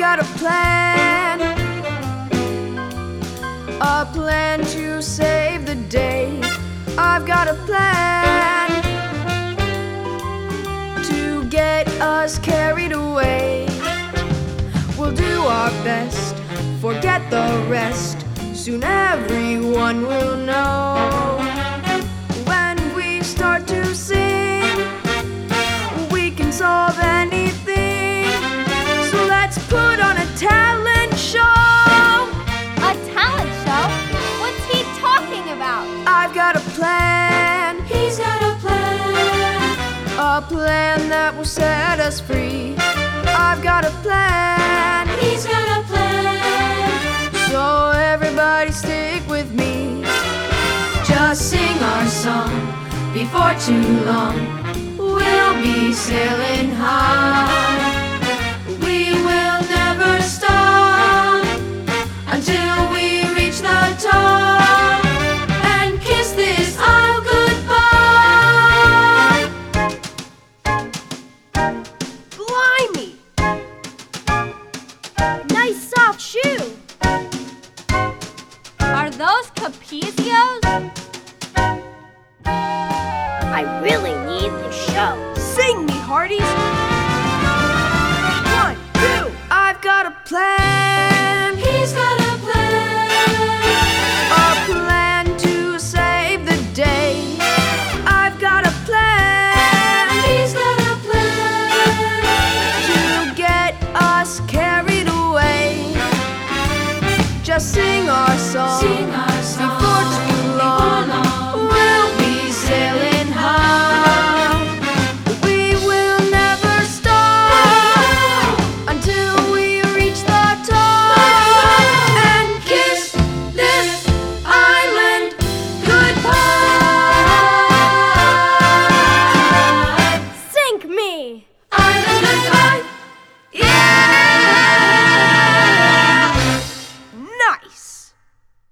got a plan to save the day. I've got a plan to get us carried away. We'll do our best, forget the rest. Soon everyone will know. When we start to sing, we can solve anything. So let's put on a talent show. A talent show? What's he talking about? I've got a plan. He's got a plan. A plan that will set us free. I've got a plan. He's got a plan. So everybody stick with me. Just sing our song. Before too long, we'll be sailing high. We will never stop until we reach the top and kiss this isle goodbye. Blimey! Nice soft shoe. Are those Capizios? I really need the show. Sing me, hearties. 1, 2. I've got a plan.